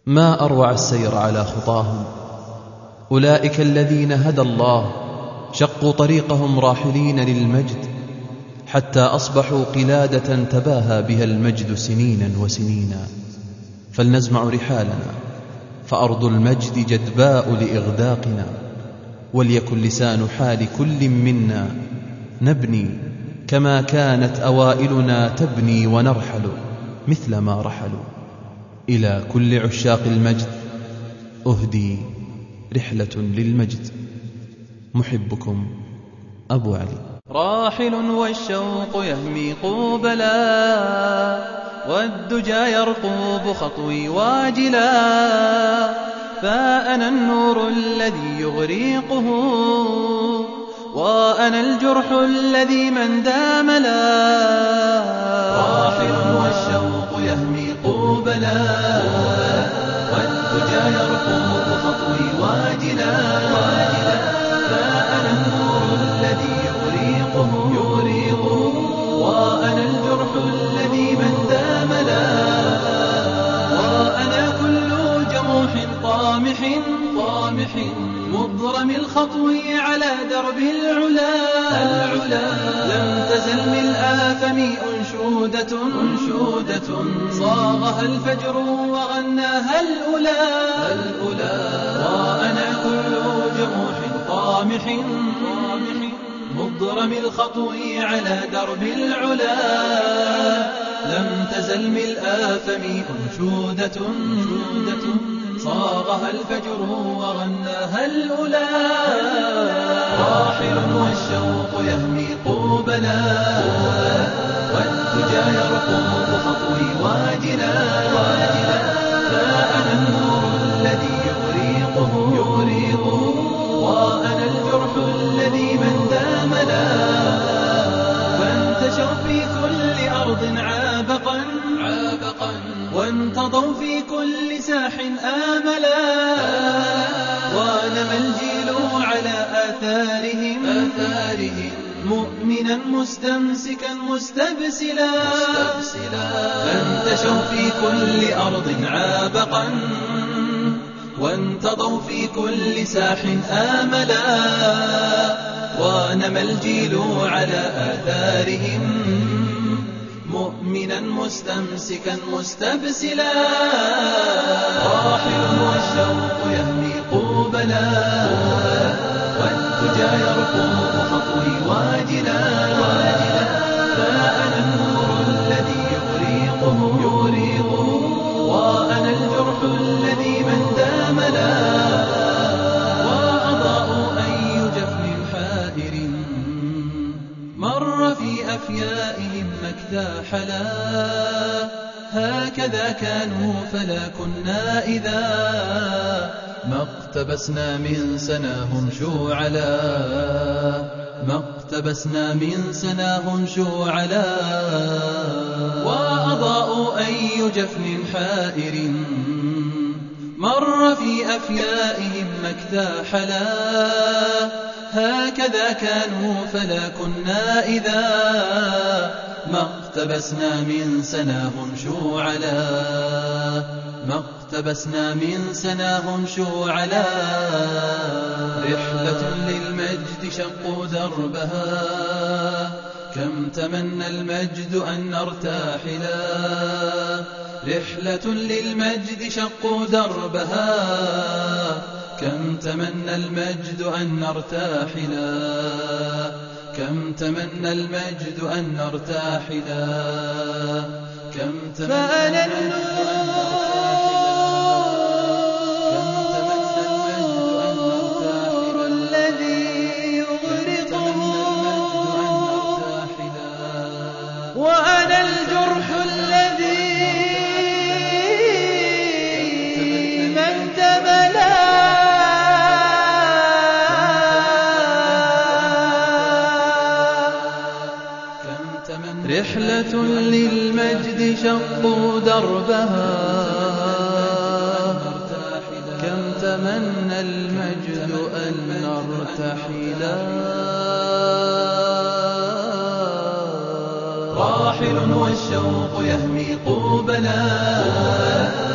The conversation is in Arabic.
ما أروع السير على خطاهم. أولئك الذين هدى الله شقوا طريقهم راحلين للمجد، حتى أصبحوا قلادة تباهى بها المجد سنينا وسنينا. فلنزمع رحالنا، فأرض المجد جدباء لإغداقنا. وليكن لسان حال كل منا نبني كما كانت أوائلنا تبني، ونرحل مثل ما رحلوا. إلى كل عشاق المجد أهدي رحلة للمجد. محبكم أبو علي. راحل والشوق يهمي قوبلا، والدجى يرقوب خطوي واجلا، فأنا النور الذي يغريقه، وأنا الجرح الذي من داملا. راحل والشوق يهمي قوبلا، والدجى يرقوب خطوي واجلا، فأنا النور الذي يغريقه، وأنا الجرح الذي من داملا. وأنا كل جموح طامح مضرم الخطو على درب العلا. لم تزل من الآثم أنشودة صاغها الفجر وغناها الأولى. وأنا كل جموح طامح مضرم الخطو على درب العلا. لم تزل من الآثم أنشودة صاغها الفجر وغناها الأولى. راحل والشوق يهمي قوبلا، والدجى يرقوب خطوي واجلا، فأنا النور الذي يغريقه، وأنا الجرح الذي من داملا. فانتشروا في كل أرض عابقا، وانتضوا في كل ساح آملا. ونمى الجيل على آثارهم مؤمنا مستمسكا مستبسلا. فانتشوا في كل أرض عابقا، وانتضوا في كل ساح آملا. ونمى الجيل على آثارهم مؤمنا مستمسكا مستبسلا. راحل والشوق يهمي قوبلا، والدجى يرقوب خطوي واجلا، فأنا النور الذي يغريقه، وأنا الجرح الذي من داملا. وأضاءوا أي جفن حائر مر في أفيائهم مكتاحلا. هكذا كانوا فلا كنا إذا ما اقتبسنا من سناهم شوعلا. وأضاءوا أي جفن حائر مر في أفيائهم مكتاحلا. هكذا كانوا فلا كنا إذا ما اقتبسنا من سناهم شوعلا. رحلة للمجد شقوا دربها، كم تمنى المجد أن نرتاحلا. رحلة للمجد شقوا دربها، كم تمنى المجد أن نرتاحلا. فأنا النور الذي يغرقه، وأنا الجرح الذي من تملا. رحلة للمجد شقوا دربها، كم تمنى المجد أن نرتحلا. راحل والشوق يهمي قوبلا،